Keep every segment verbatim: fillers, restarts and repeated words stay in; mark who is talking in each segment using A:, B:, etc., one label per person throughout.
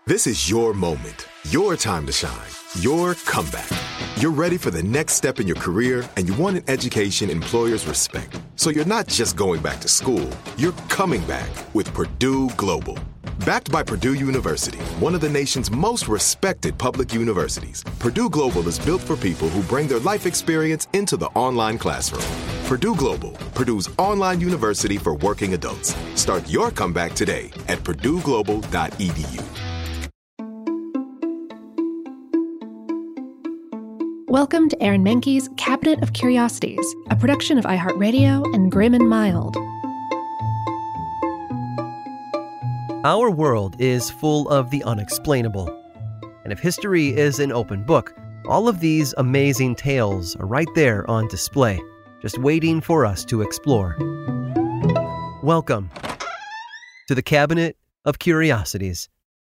A: This is your moment, your time to shine, your comeback. You're ready for the next step in your career, and you want an education employers respect. So you're not just going back to school, you're coming back with Purdue Global. Backed by Purdue University, one of the nation's most respected public universities, Purdue Global is built for people who bring their life experience into the online classroom. Purdue Global, Purdue's online university for working adults. Start your comeback today at purdue global dot e d u.
B: Welcome to Aaron Mahnke's Cabinet of Curiosities, a production of iHeartRadio and Grim and Mild.
C: Our world is full of the unexplainable. And if history is an open book, all of these amazing tales are right there on display, just waiting for us to explore. Welcome to the Cabinet of Curiosities.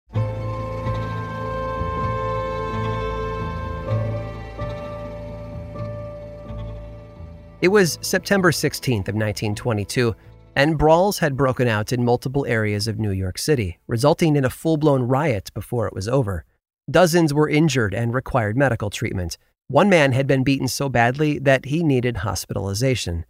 C: It was September sixteenth of nineteen twenty-two, and brawls had broken out in multiple areas of New York City, resulting in a full-blown riot before it was over. Dozens were injured and required medical treatment. One man had been beaten so badly that he needed hospitalization.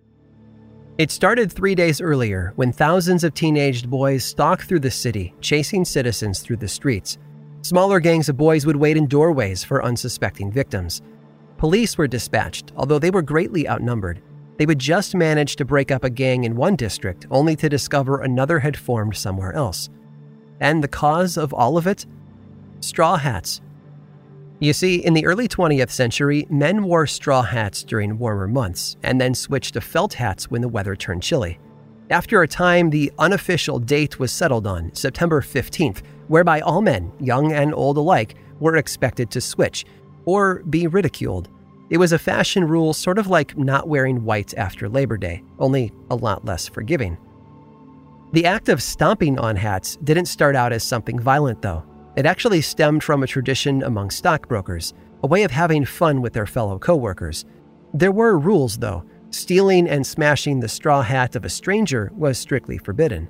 C: It started three days earlier when thousands of teenaged boys stalked through the city, chasing citizens through the streets. Smaller gangs of boys would wait in doorways for unsuspecting victims. Police were dispatched, although they were greatly outnumbered. They would just manage to break up a gang in one district, only to discover another had formed somewhere else. And the cause of all of it? Straw hats. You see, in the early twentieth century, men wore straw hats during warmer months, and then switched to felt hats when the weather turned chilly. After a time, the unofficial date was settled on, September fifteenth, whereby all men, young and old alike, were expected to switch, or be ridiculed. It was a fashion rule sort of like not wearing white after Labor Day, only a lot less forgiving. The act of stomping on hats didn't start out as something violent, though. It actually stemmed from a tradition among stockbrokers, a way of having fun with their fellow coworkers. There were rules, though. Stealing and smashing the straw hat of a stranger was strictly forbidden.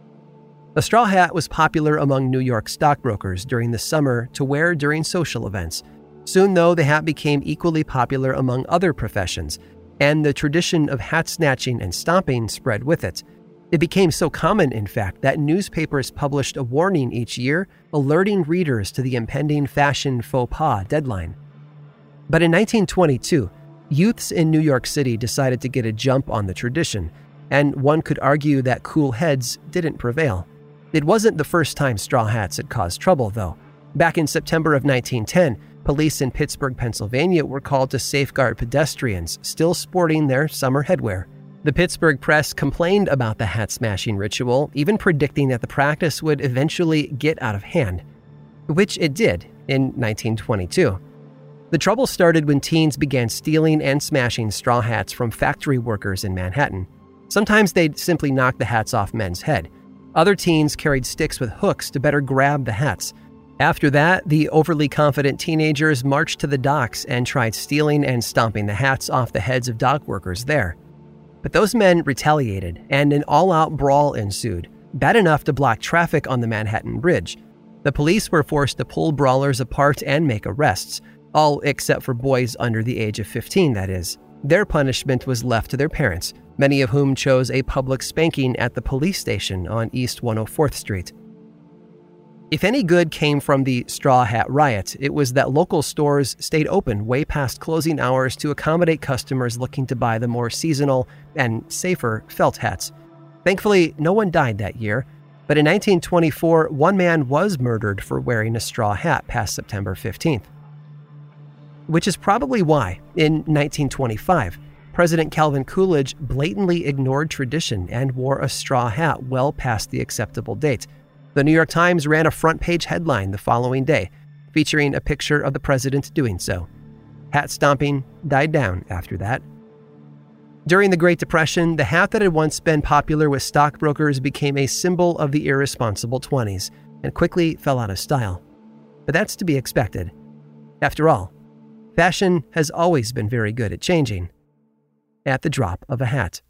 C: The straw hat was popular among New York stockbrokers during the summer to wear during social events. Soon, though, the hat became equally popular among other professions, and the tradition of hat snatching and stomping spread with it. It became so common, in fact, that newspapers published a warning each year, alerting readers to the impending fashion faux pas deadline. But in nineteen twenty-two, youths in New York City decided to get a jump on the tradition, and one could argue that cool heads didn't prevail. It wasn't the first time straw hats had caused trouble, though. Back in September of nineteen ten, police in Pittsburgh, Pennsylvania were called to safeguard pedestrians still sporting their summer headwear. The Pittsburgh Press complained about the hat-smashing ritual, even predicting that the practice would eventually get out of hand, which it did in nineteen twenty-two. The trouble started when teens began stealing and smashing straw hats from factory workers in Manhattan. Sometimes they'd simply knock the hats off men's head. Other teens carried sticks with hooks to better grab the hats. After that, the overly confident teenagers marched to the docks and tried stealing and stomping the hats off the heads of dock workers there. But those men retaliated, and an all-out brawl ensued, bad enough to block traffic on the Manhattan Bridge. The police were forced to pull brawlers apart and make arrests, all except for boys under the age of fifteen, that is. Their punishment was left to their parents, many of whom chose a public spanking at the police station on East one oh fourth Street. If any good came from the Straw Hat Riot, it was that local stores stayed open way past closing hours to accommodate customers looking to buy the more seasonal and safer felt hats. Thankfully, no one died that year, but in nineteen twenty-four, one man was murdered for wearing a straw hat past September fifteenth. Which is probably why, in nineteen twenty-five, President Calvin Coolidge blatantly ignored tradition and wore a straw hat well past the acceptable date. The New York Times ran a front-page headline the following day, featuring a picture of the president doing so. Hat stomping died down after that. During the Great Depression, the hat that had once been popular with stockbrokers became a symbol of the irresponsible twenties and quickly fell out of style. But that's to be expected. After all, fashion has always been very good at changing at the drop of a hat.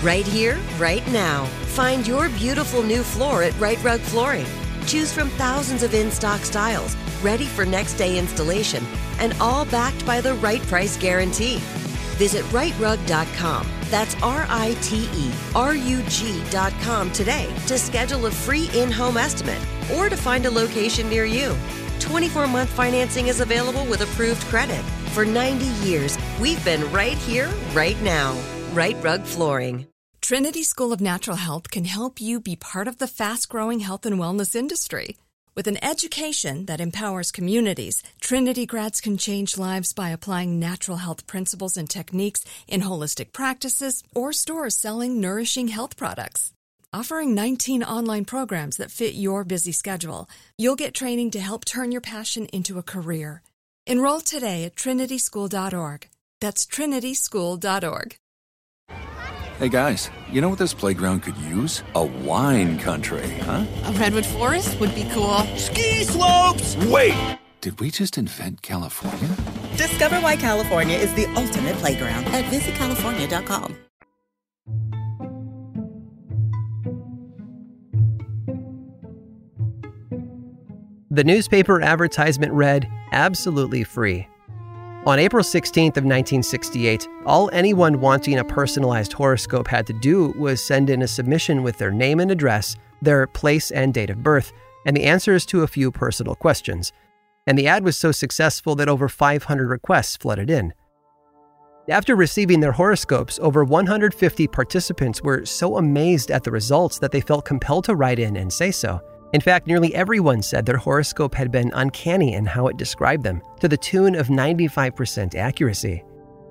D: Right here, right now. Find your beautiful new floor at Rite Rug Flooring. Choose from thousands of in-stock styles, ready for next day installation, and all backed by the right price guarantee. Visit rite rug dot com. That's R I T E R U G dot com today to schedule a free in-home estimate or to find a location near you. twenty-four month financing is available with approved credit. For ninety years, we've been right here, right now. Rite Rug Flooring.
E: Trinity School of Natural Health can help you be part of the fast-growing health and wellness industry. With an education that empowers communities, Trinity grads can change lives by applying natural health principles and techniques in holistic practices or stores selling nourishing health products. Offering nineteen online programs that fit your busy schedule, you'll get training to help turn your passion into a career. Enroll today at trinity school dot org. That's trinity school dot org.
F: Hey guys, you know what this playground could use? A wine country, huh?
G: A redwood forest would be cool.
H: Ski slopes!
F: Wait! Did we just invent California?
I: Discover why California is the ultimate playground at visit california dot com.
C: The newspaper advertisement read, "Absolutely free." On April sixteenth of nineteen sixty-eight, all anyone wanting a personalized horoscope had to do was send in a submission with their name and address, their place and date of birth, and the answers to a few personal questions. And the ad was so successful that over five hundred requests flooded in. After receiving their horoscopes, over one hundred fifty participants were so amazed at the results that they felt compelled to write in and say so. In fact, nearly everyone said their horoscope had been uncanny in how it described them, to the tune of ninety-five percent accuracy.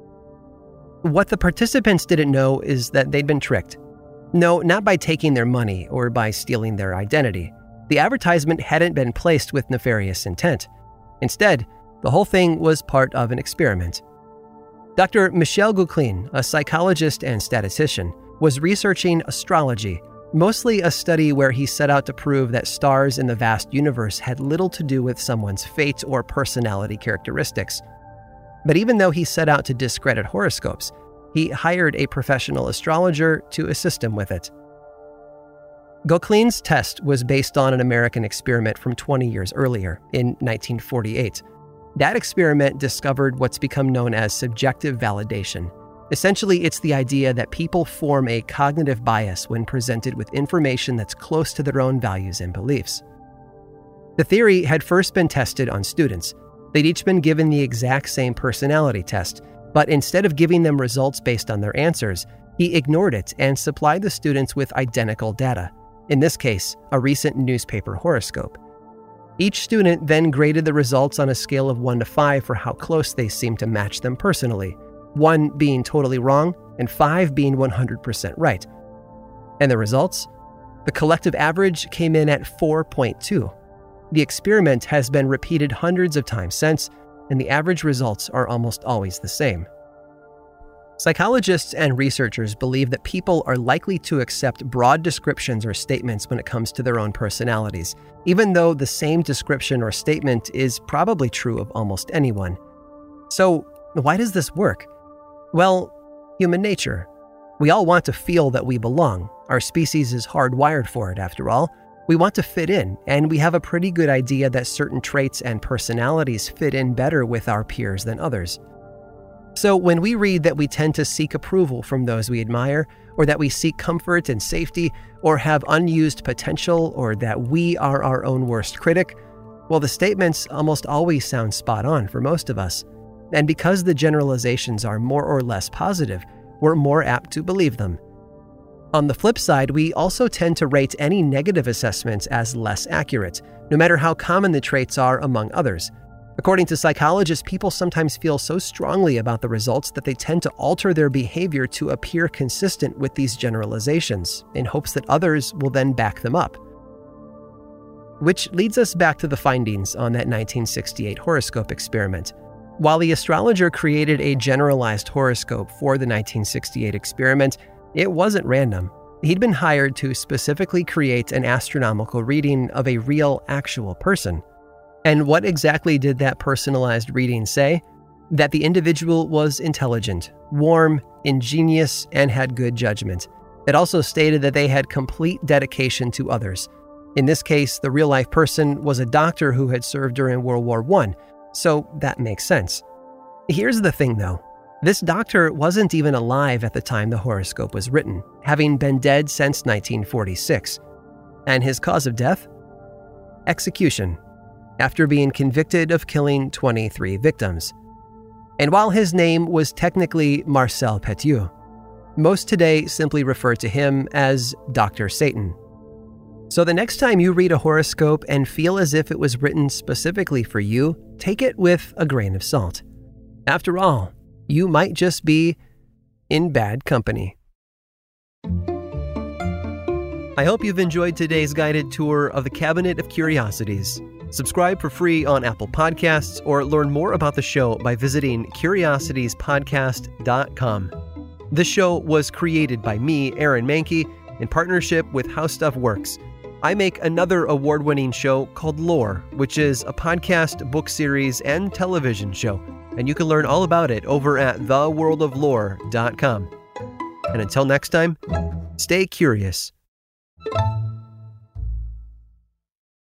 C: What the participants didn't know is that they'd been tricked. No, not by taking their money or by stealing their identity. The advertisement hadn't been placed with nefarious intent. Instead, the whole thing was part of an experiment. Doctor Michel Gouclin, a psychologist and statistician, was researching astrology, mostly a study where he set out to prove that stars in the vast universe had little to do with someone's fate or personality characteristics. But even though he set out to discredit horoscopes, he hired a professional astrologer to assist him with it. Gouclin's test was based on an American experiment from twenty years earlier, in nineteen forty-eight. That experiment discovered what's become known as subjective validation. Essentially, it's the idea that people form a cognitive bias when presented with information that's close to their own values and beliefs. The theory had first been tested on students. They'd each been given the exact same personality test, but instead of giving them results based on their answers, he ignored it and supplied the students with identical data, in this case, a recent newspaper horoscope. Each student then graded the results on a scale of one to five for how close they seemed to match them personally, one being totally wrong and five being one hundred percent right. And the results? The collective average came in at four point two. The experiment has been repeated hundreds of times since, and the average results are almost always the same. Psychologists and researchers believe that people are likely to accept broad descriptions or statements when it comes to their own personalities, even though the same description or statement is probably true of almost anyone. So, why does this work? Well, human nature. We all want to feel that we belong. Our species is hardwired for it, after all. We want to fit in, and we have a pretty good idea that certain traits and personalities fit in better with our peers than others. So when we read that we tend to seek approval from those we admire, or that we seek comfort and safety, or have unused potential, or that we are our own worst critic, well, the statements almost always sound spot on for most of us. And because the generalizations are more or less positive, we're more apt to believe them. On the flip side, we also tend to rate any negative assessments as less accurate, no matter how common the traits are among others. According to psychologists, people sometimes feel so strongly about the results that they tend to alter their behavior to appear consistent with these generalizations, in hopes that others will then back them up. Which leads us back to the findings on that nineteen sixty-eight horoscope experiment. While the astrologer created a generalized horoscope for the nineteen sixty-eight experiment, it wasn't random. He'd been hired to specifically create an astronomical reading of a real, actual person. And what exactly did that personalized reading say? That the individual was intelligent, warm, ingenious, and had good judgment. It also stated that they had complete dedication to others. In this case, the real-life person was a doctor who had served during World War One, so that makes sense. Here's the thing, though. This doctor wasn't even alive at the time the horoscope was written, having been dead since nineteen forty-six. And his cause of death? Execution, after being convicted of killing twenty-three victims. And while his name was technically Marcel Petiot, most today simply refer to him as Doctor Satan. So the next time you read a horoscope and feel as if it was written specifically for you, take it with a grain of salt. After all, you might just be in bad company. I hope you've enjoyed today's guided tour of the Cabinet of Curiosities. Subscribe for free on Apple Podcasts or learn more about the show by visiting curiosities podcast dot com. This show was created by me, Aaron Mahnke, in partnership with How Stuff Works. I make another award-winning show called Lore, which is a podcast, book series, and television show, and you can learn all about it over at the world of lore dot com. And until next time, stay curious.